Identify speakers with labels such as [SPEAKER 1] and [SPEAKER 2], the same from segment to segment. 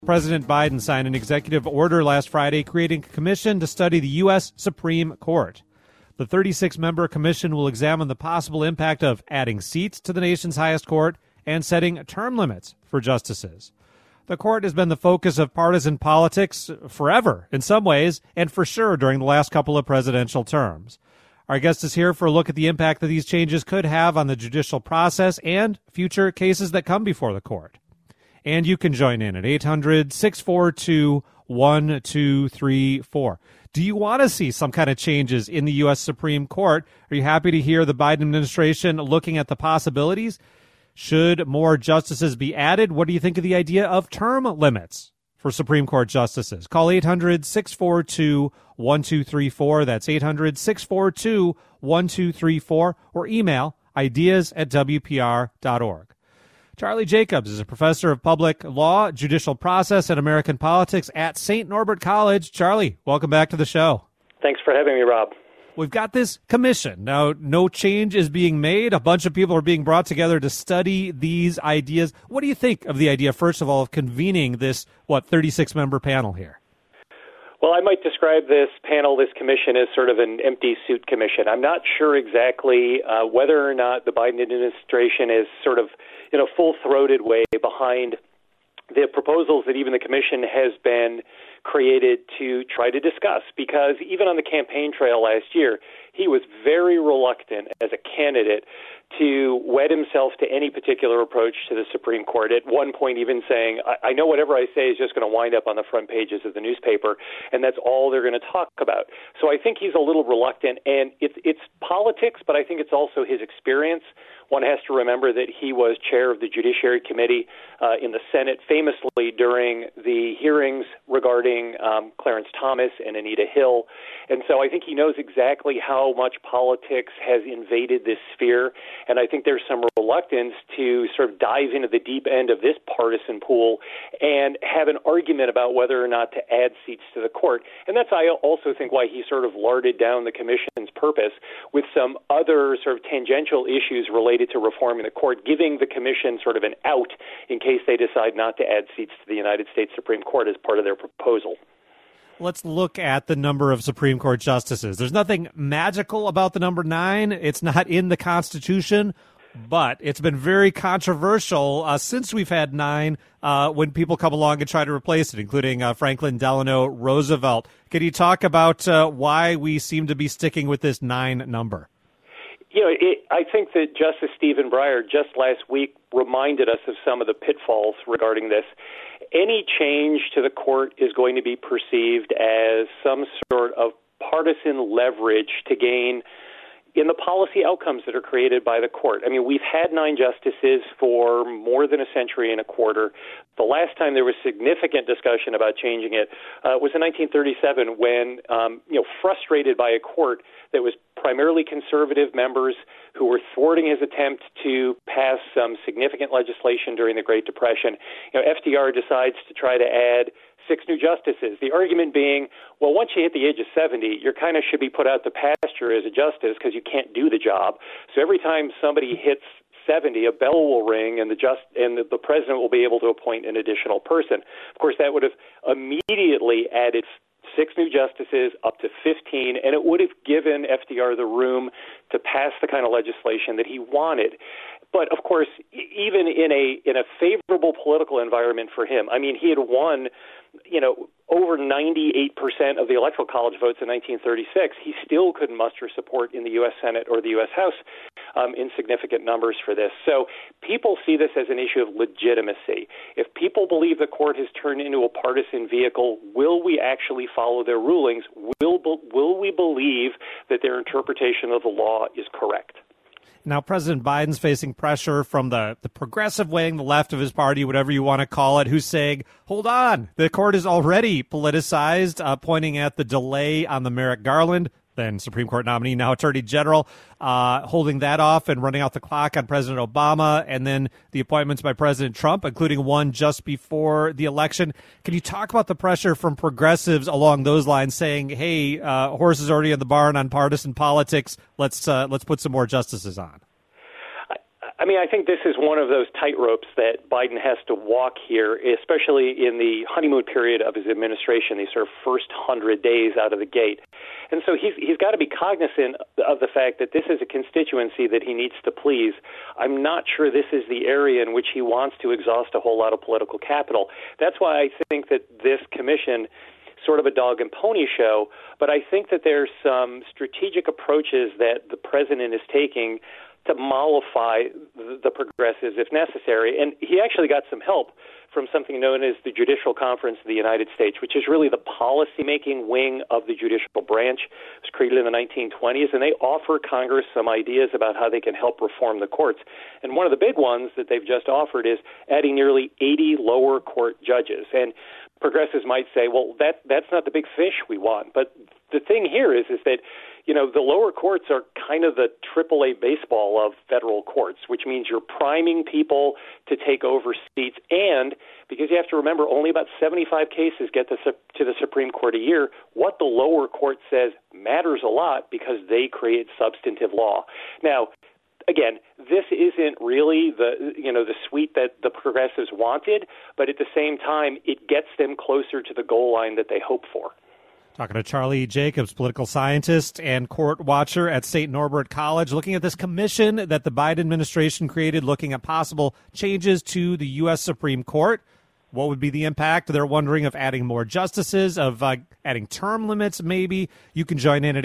[SPEAKER 1] President Biden signed an executive order last Friday creating a commission to study the U.S. Supreme Court. The 36-member commission will examine the possible impact of adding seats to the nation's highest court and setting term limits for justices. The court has been the focus of partisan politics forever, in some ways, and for sure during the last couple of presidential terms. Our guest is here for a look at the impact that these changes could have on the judicial process and future cases that come before the court. And you can join in at 800-642-1234. Do you want to see some kind of changes in the U.S. Supreme Court? Are you happy to hear the Biden administration looking at the possibilities? Should more justices be added? What do you think of the idea of term limits for Supreme Court justices? Call 800-642-1234. That's 800-642-1234. Or email ideas@wpr.org. Charlie Jacobs is a professor of public law, judicial process, and American politics at St. Norbert College. Charlie, welcome back to the show.
[SPEAKER 2] Thanks for having me, Rob.
[SPEAKER 1] We've got this commission. Now, no change is being made. A bunch of people are being brought together to study these ideas. What do you think of the idea, first of all, of convening this, 36-member panel here?
[SPEAKER 2] Well, I might describe this panel, this commission, as sort of an empty suit commission. I'm not sure exactly whether or not the Biden administration is sort of in a full-throated way behind the proposals that even the commission has been created to try to discuss, because even on the campaign trail last year, he was very reluctant as a candidate to wed himself to any particular approach to the Supreme Court. At one point even saying, I know whatever I say is just going to wind up on the front pages of the newspaper, and that's all they're going to talk about. So I think he's a little reluctant, and it's politics, but I think it's also his experience. One has to remember that he was chair of the Judiciary Committee in the Senate, famously during the hearings regarding Clarence Thomas and Anita Hill. And so I think he knows exactly how much politics has invaded this sphere. And I think there's some reluctance to sort of dive into the deep end of this partisan pool and have an argument about whether or not to add seats to the court. And that's, I also think, why he sort of larded down the commission's purpose with some other sort of tangential issues related to reforming the court, giving the commission sort of an out in case they decide not to add seats to the United States Supreme Court as part of their proposal.
[SPEAKER 1] Let's look at the number of Supreme Court justices. There's nothing magical about the number 9. It's not in the Constitution, but it's been very controversial since we've had 9 when people come along and try to replace it, including Franklin Delano Roosevelt. Can you talk about why we seem to be sticking with this 9 number?
[SPEAKER 2] You know, I think that Justice Stephen Breyer just last week reminded us of some of the pitfalls regarding this. Any change to the court is going to be perceived as some sort of partisan leverage to gain in the policy outcomes that are created by the court. I mean, we've had 9 justices for more than a century and a quarter. The last time there was significant discussion about changing it was in 1937 when, frustrated by a court that was primarily conservative members who were thwarting his attempt to pass some significant legislation during the Great Depression, FDR decides to try to add 6 new justices. The argument being, well, once you hit the age of 70, you kind of should be put out to pasture as a justice because you can't do the job. So every time somebody hits 70, a bell will ring, and the president will be able to appoint an additional person. Of course, that would have immediately added 6 new justices up to 15, and it would have given FDR the room to pass the kind of legislation that he wanted. But, of course, even in a favorable political environment for him, I mean, he had won, over 98% of the Electoral College votes in 1936. He still couldn't muster support in the U.S. Senate or the U.S. House in significant numbers for this. So people see this as an issue of legitimacy. If people believe the court has turned into a partisan vehicle, will we actually follow their rulings? Will we believe that their interpretation of the law is correct?
[SPEAKER 1] Now, President Biden's facing pressure from the progressive wing, the left of his party, whatever you want to call it, who's saying, hold on, the court is already politicized, pointing at the delay on the Merrick Garland, then Supreme Court nominee, now Attorney General, holding that off and running out the clock on President Obama, and then the appointments by President Trump, including one just before the election. Can you talk about the pressure from progressives along those lines saying, hey, horse is already in the barn on partisan politics, let's put some more justices on?
[SPEAKER 2] I mean, I think this is one of those tightropes that Biden has to walk here, especially in the honeymoon period of his administration, these sort of first 100 days out of the gate. And so he's got to be cognizant of the fact that this is a constituency that he needs to please. I'm not sure this is the area in which he wants to exhaust a whole lot of political capital. That's why I think that this commission sort of a dog and pony show, but I think that there's some strategic approaches that the president is taking to mollify the progressives if necessary. And he actually got some help from something known as the Judicial Conference of the United States, which is really the policy-making wing of the judicial branch. It was created in the 1920s, and they offer Congress some ideas about how they can help reform the courts. And one of the big ones that they've just offered is adding nearly 80 lower court judges. And progressives might say, well, that's not the big fish we want. But the thing here is that, you know, the lower courts are kind of the AAA baseball of federal courts, which means you're priming people to take over seats. And because you have to remember, only about 75 cases get to the Supreme Court a year, what the lower court says matters a lot because they create substantive law. Now, again, this isn't really the suite that the progressives wanted, but at the same time, it gets them closer to the goal line that they hope for.
[SPEAKER 1] Talking to Charlie Jacobs, political scientist and court watcher at St. Norbert College, looking at this commission that the Biden administration created, looking at possible changes to the U.S. Supreme Court. What would be the impact? They're wondering of adding more justices, of adding term limits, maybe. You can join in at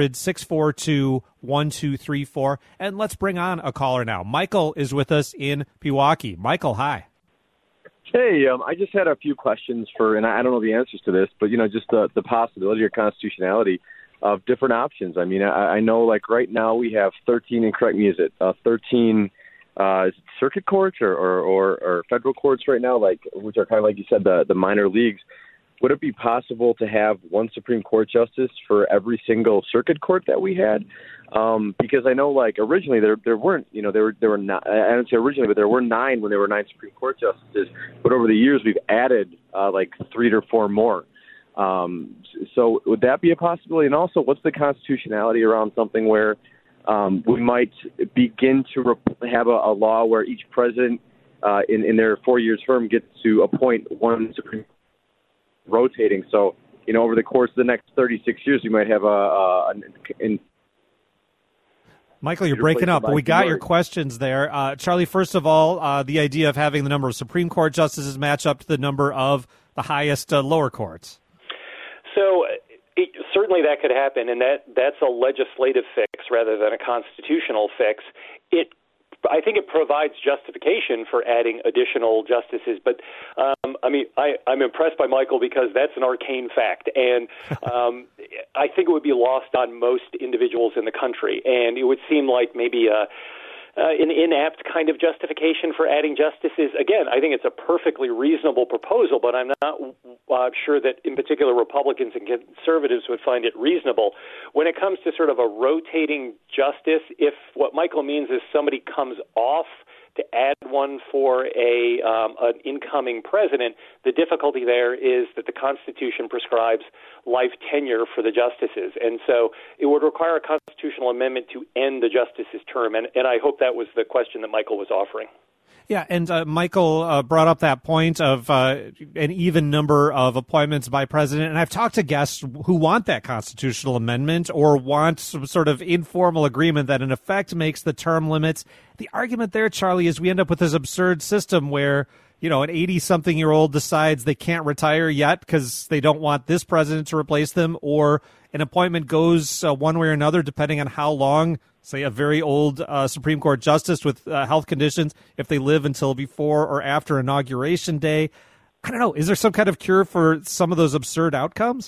[SPEAKER 1] 800-642-1234. And let's bring on a caller now. Michael is with us in Pewaukee. Michael, hi.
[SPEAKER 3] Hey, I just had a few questions and I don't know the answers to this, but, you know, just the possibility or constitutionality of different options. I mean, I know, like, right now we have 13, and correct me, is it 13 circuit courts or federal courts right now, like, which are kind of, like you said, the minor leagues. Would it be possible to have one Supreme Court justice for every single circuit court that we had? Because I know, like, originally there weren't, you know, there were not, I don't say originally, but there were 9 when there were 9 Supreme Court justices. But over the years, we've added like 3 or 4 more. So would that be a possibility? And also, what's the constitutionality around something where we might begin to have a law where each president in their 4-year term gets to appoint one Supreme Court rotating? So, you know, over the course of the next 36 years, we might have
[SPEAKER 1] Michael, you're breaking up, but we got your questions there. Charlie, first of all, the idea of having the number of Supreme Court justices match up to the number of the highest lower courts.
[SPEAKER 2] So certainly that could happen, and that's a legislative fix rather than a constitutional fix. I think it provides justification for adding additional justices, but I'm impressed by Michael because that's an arcane fact, and I think it would be lost on most individuals in the country, and it would seem like maybe an inapt kind of justification for adding justices. Again, I think it's a perfectly reasonable proposal, but I'm not sure that in particular Republicans and conservatives would find it reasonable. When it comes to sort of a rotating justice, if what Michael means is somebody comes off to add one for an incoming president, the difficulty there is that the Constitution prescribes life tenure for the justices. And so it would require a constitutional amendment to end the justice's term. And I hope that was the question that Michael was offering.
[SPEAKER 1] Yeah, and Michael brought up that point of an even number of appointments by president. And I've talked to guests who want that constitutional amendment or want some sort of informal agreement that in effect makes the term limits. The argument there, Charlie, is we end up with this absurd system where, you know, an 80-something-year-old decides they can't retire yet because they don't want this president to replace them, or an appointment goes one way or another depending on how long, say, a very old Supreme Court justice with health conditions, if they live until before or after Inauguration Day. I don't know. Is there some kind of cure for some of those absurd outcomes?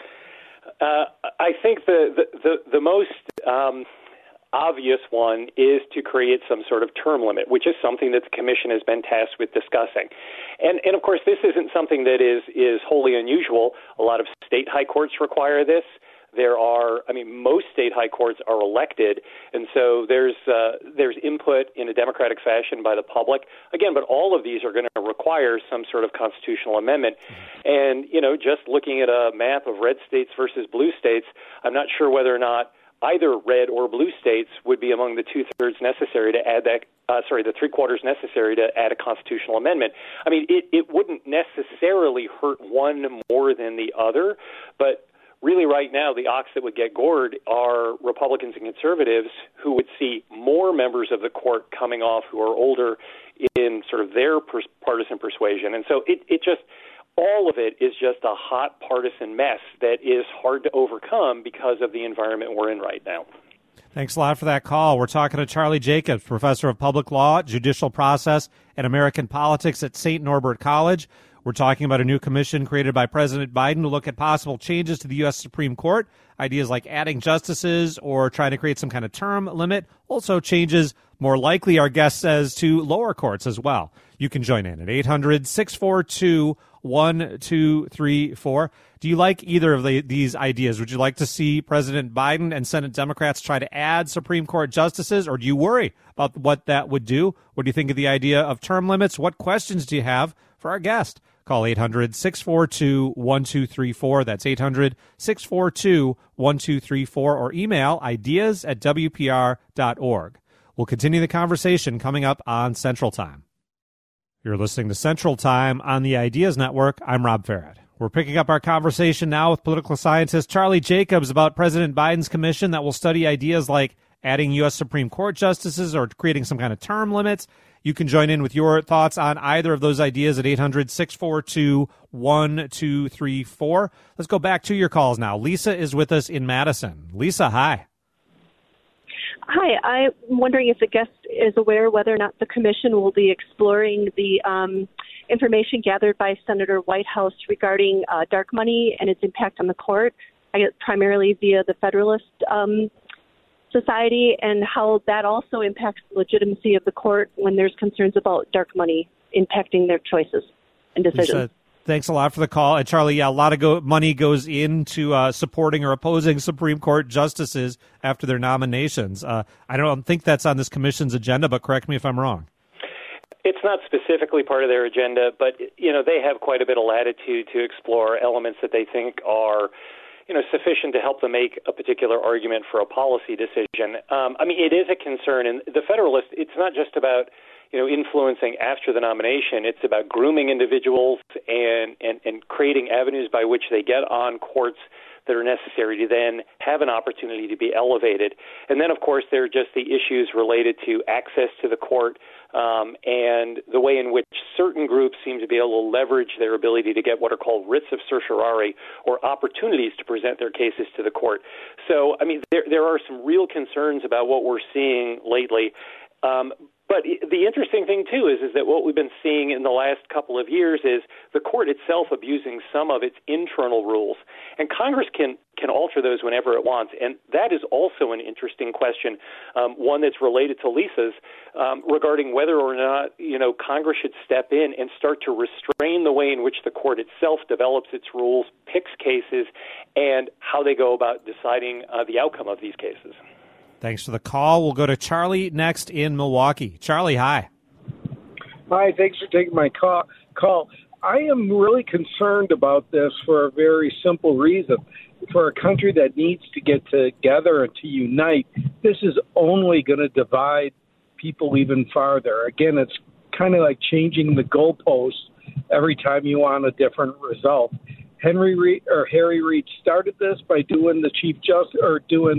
[SPEAKER 2] I think the most obvious one is to create some sort of term limit, which is something that the commission has been tasked with discussing. And of course, this isn't something that is wholly unusual. A lot of state high courts require this. Most state high courts are elected, and so there's input in a democratic fashion by the public. Again, but all of these are going to require some sort of constitutional amendment. And, you know, just looking at a map of red states versus blue states, I'm not sure whether or not either red or blue states would be among the 2/3 necessary to add that the 3/4 necessary to add a constitutional amendment. I mean, it wouldn't necessarily hurt one more than the other, but really right now the ox that would get gored are Republicans and conservatives who would see more members of the court coming off who are older in sort of their partisan persuasion. And so it just, all of it is just a hot partisan mess that is hard to overcome because of the environment we're in right now.
[SPEAKER 1] Thanks a lot for that call. We're talking to Charlie Jacobs, professor of public law, judicial process, and American politics at St. Norbert College. We're talking about a new commission created by President Biden to look at possible changes to the U.S. Supreme Court, ideas like adding justices or trying to create some kind of term limit. Also changes, more likely, our guest says, to lower courts as well. You can join in at 800-642-1234. Do you like either of these ideas? Would you like to see President Biden and Senate Democrats try to add Supreme Court justices, or do you worry about what that would do? What do you think of the idea of term limits? What questions do you have for our guest? Call 800-642-1234. That's 800-642-1234, or email ideas@wpr.org. We'll continue the conversation coming up on Central Time. You're listening to Central Time on the Ideas Network. I'm Rob Farrett. We're picking up our conversation now with political scientist Charlie Jacobs about President Biden's commission that will study ideas like adding U.S. Supreme Court justices or creating some kind of term limits. You can join in with your thoughts on either of those ideas at 800-642-1234. Let's go back to your calls now. Lisa is with us in Madison. Lisa, hi.
[SPEAKER 4] Hi, I'm wondering if the guest is aware whether or not the commission will be exploring the information gathered by Senator Whitehouse regarding dark money and its impact on the court, I guess primarily via the Federalist Society, and how that also impacts the legitimacy of the court when there's concerns about dark money impacting their choices and decisions.
[SPEAKER 1] Lisa, thanks a lot for the call. And Charlie, yeah, a lot of money goes into supporting or opposing Supreme Court justices after their nominations. I don't think that's on this commission's agenda, but correct me if I'm wrong.
[SPEAKER 2] It's not specifically part of their agenda, but, you know, they have quite a bit of latitude to explore elements that they think are, you know, sufficient to help them make a particular argument for a policy decision. I mean, it is a concern, and the Federalist, it's not just about, you know, influencing after the nomination. It's about grooming individuals and creating avenues by which they get on courts that are necessary to then have an opportunity to be elevated. And then, of course, there are just the issues related to access to the court and the way in which certain groups seem to be able to leverage their ability to get what are called writs of certiorari, or opportunities to present their cases to the court. So, I mean, there are some real concerns about what we're seeing lately. But the interesting thing, too, is that what we've been seeing in the last couple of years is the court itself abusing some of its internal rules. And Congress can alter those whenever it wants. And that is also an interesting question, one that's related to Lisa's, regarding whether or not, you know, Congress should step in and start to restrain the way in which the court itself develops its rules, picks cases, and how they go about deciding the outcome of these cases.
[SPEAKER 1] Thanks for the call. We'll go to Charlie next in Milwaukee. Charlie, hi.
[SPEAKER 5] Hi, thanks for taking my call. I am really concerned about this for a very simple reason. For a country that needs to get together and to unite, this is only going to divide people even farther. Again, it's kind of like changing the goalposts every time you want a different result. Harry Reid started this by doing the Chief Justice, or doing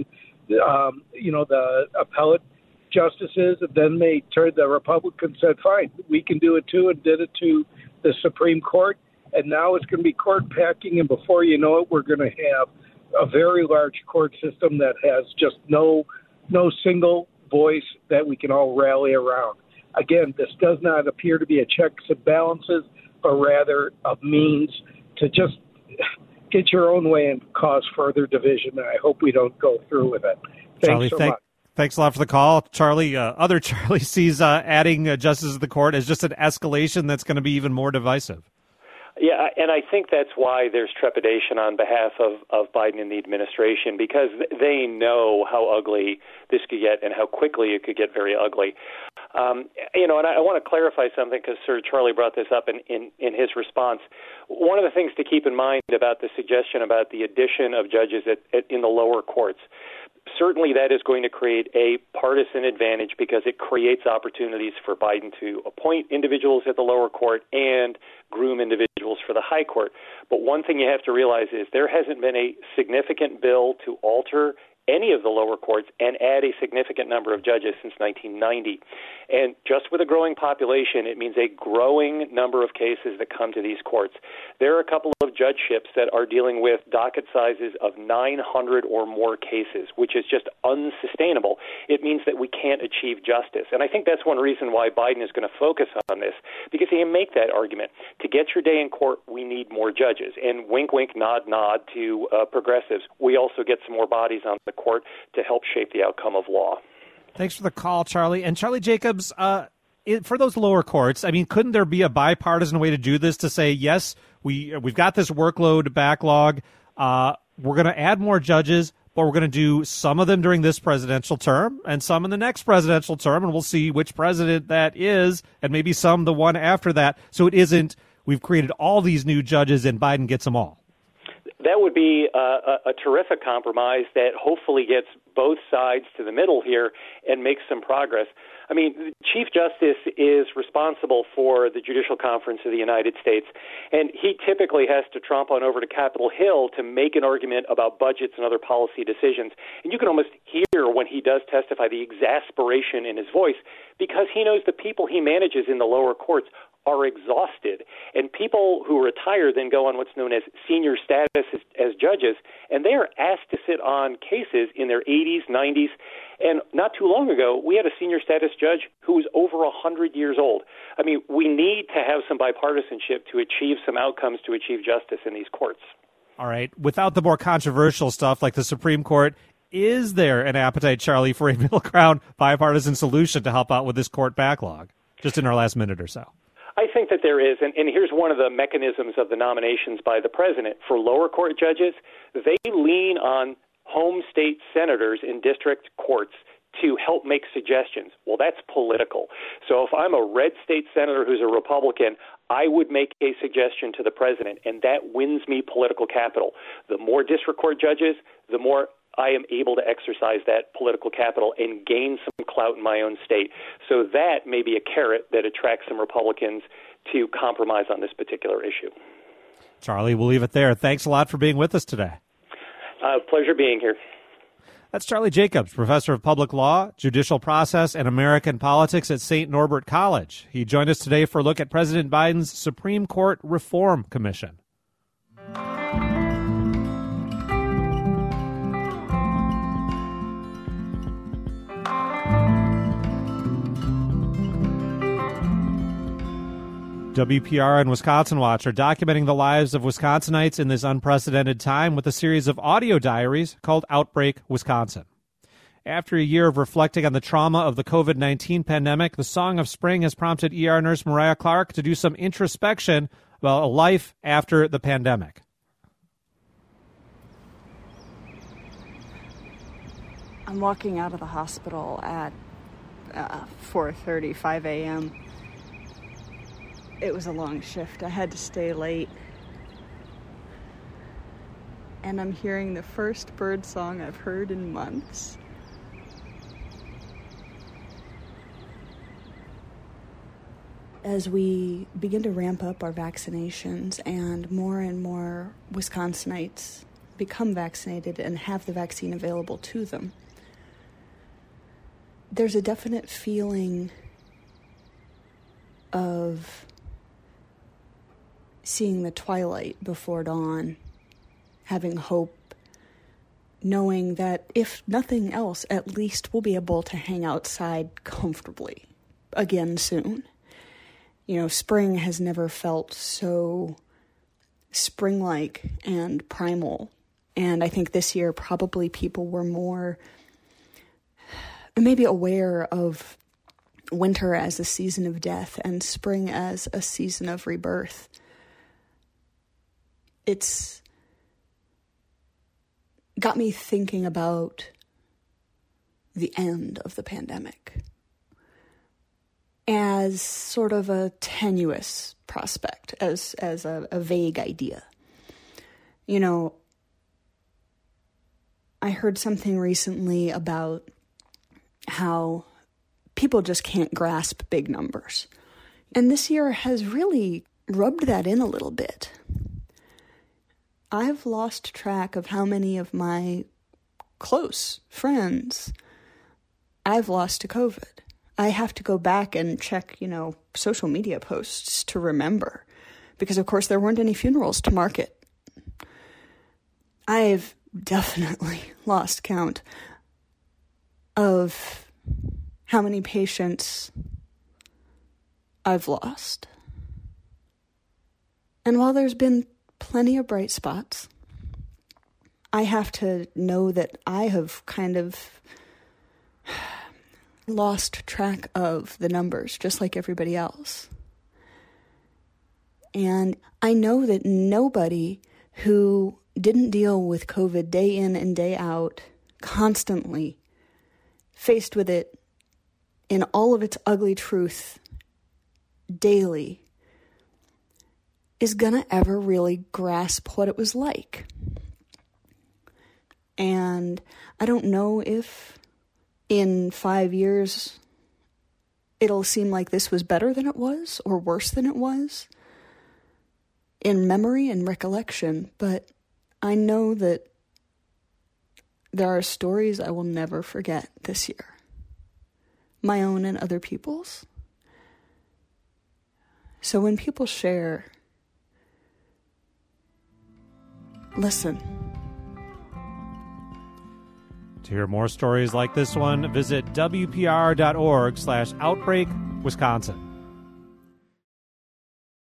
[SPEAKER 5] the appellate justices, and then the Republicans said, fine, we can do it too, and did it to the Supreme Court, and now it's going to be court packing, and before you know it, we're going to have a very large court system that has just no single voice that we can all rally around. Again, this does not appear to be a checks and balances, but rather a means to just get your own way and cause further division. And I hope we don't go through with it. Thanks so much.
[SPEAKER 1] Thanks a lot for the call. Charlie, other Charlie sees adding justices to the court as just an escalation that's going to be even more divisive.
[SPEAKER 2] Yeah, and I think that's why there's trepidation on behalf of Biden and the administration, because they know how ugly this could get and how quickly it could get very ugly. And I want to clarify something, because Sir Charlie brought this up in his response. One of the things to keep in mind about the suggestion about the addition of judges in the lower courts, certainly that is going to create a partisan advantage because it creates opportunities for Biden to appoint individuals at the lower court and groom individuals for the high court. But one thing you have to realize is there hasn't been a significant bill to alter any of the lower courts and add a significant number of judges since 1990. And just with a growing population, it means a growing number of cases that come to these courts. There are a couple of judgeships that are dealing with docket sizes of 900 or more cases, which is just unsustainable. It means that we can't achieve justice. And I think that's one reason why Biden is going to focus on this, because he can make that argument. To get your day in court, we need more judges. And wink, wink, nod, nod to progressives. We also get some more bodies on the court to help shape the outcome of law.
[SPEAKER 1] Thanks for the call, Charlie. And Charlie Jacobs, for those lower courts, I mean, couldn't there be a bipartisan way to do this to say, yes, we've got this workload backlog. We're going to add more judges, but we're going to do some of them during this presidential term and some in the next presidential term, and we'll see which president that is, and maybe some the one after that. So it isn't we've created all these new judges and Biden gets them all.
[SPEAKER 2] That would be a terrific compromise that hopefully gets both sides to the middle here and makes some progress. I mean, the Chief Justice is responsible for the Judicial Conference of the United States, and he typically has to tromp on over to Capitol Hill to make an argument about budgets and other policy decisions. And you can almost hear when he does testify the exasperation in his voice because he knows the people he manages in the lower courts are exhausted. And people who retire then go on what's known as senior status as judges, and they are asked to sit on cases in their 80s, 90s. And not too long ago, we had a senior status judge who was over 100 years old. I mean, we need to have some bipartisanship to achieve some outcomes, to achieve justice in these courts.
[SPEAKER 1] All right. Without the more controversial stuff like the Supreme Court, is there an appetite, Charlie, for a middle-ground bipartisan solution to help out with this court backlog, just in our last minute or so?
[SPEAKER 2] I think that there is, and here's one of the mechanisms of the nominations by the president. For lower court judges, they lean on home state senators in district courts to help make suggestions. Well, that's political. So if I'm a red state senator who's a Republican, I would make a suggestion to the president, and that wins me political capital. The more district court judges, the more I am able to exercise that political capital and gain some clout in my own state. So that may be a carrot that attracts some Republicans to compromise on this particular issue.
[SPEAKER 1] Charlie, we'll leave it there. Thanks a lot for being with us today.
[SPEAKER 2] Pleasure being here.
[SPEAKER 1] That's Charlie Jacobs, professor of public law, judicial process, and American politics at St. Norbert College. He joined us today for a look at President Biden's Supreme Court Reform Commission. WPR and Wisconsin Watch are documenting the lives of Wisconsinites in this unprecedented time with a series of audio diaries called Outbreak Wisconsin. After a year of reflecting on the trauma of the COVID-19 pandemic, the Song of Spring has prompted ER nurse Mariah Clark to do some introspection about a life after the pandemic.
[SPEAKER 6] I'm walking out of the hospital at 4:35 a.m. It was a long shift. I had to stay late. And I'm hearing the first bird song I've heard in months. As we begin to ramp up our vaccinations and more Wisconsinites become vaccinated and have the vaccine available to them, there's a definite feeling of seeing the twilight before dawn, having hope, knowing that if nothing else, at least we'll be able to hang outside comfortably again soon. You know, spring has never felt so spring-like and primal. And I think this year probably people were more maybe aware of winter as a season of death and spring as a season of rebirth. It's got me thinking about the end of the pandemic as sort of a tenuous prospect, as a vague idea. You know, I heard something recently about how people just can't grasp big numbers. And this year has really rubbed that in a little bit. I've lost track of how many of my close friends I've lost to COVID. I have to go back and check, social media posts to remember. Because, of course, there weren't any funerals to mark it. I've definitely lost count of how many patients I've lost. And while there's been plenty of bright spots, I have to know that I have kind of lost track of the numbers, just like everybody else. And I know that nobody who didn't deal with COVID day in and day out, constantly faced with it in all of its ugly truth daily, is gonna ever really grasp what it was like. And I don't know if in 5 years it'll seem like this was better than it was or worse than it was in memory and recollection, but I know that there are stories I will never forget this year. My own and other people's. So when people share, listen.
[SPEAKER 1] To hear more stories like this one, visit WPR.org/outbreak Wisconsin.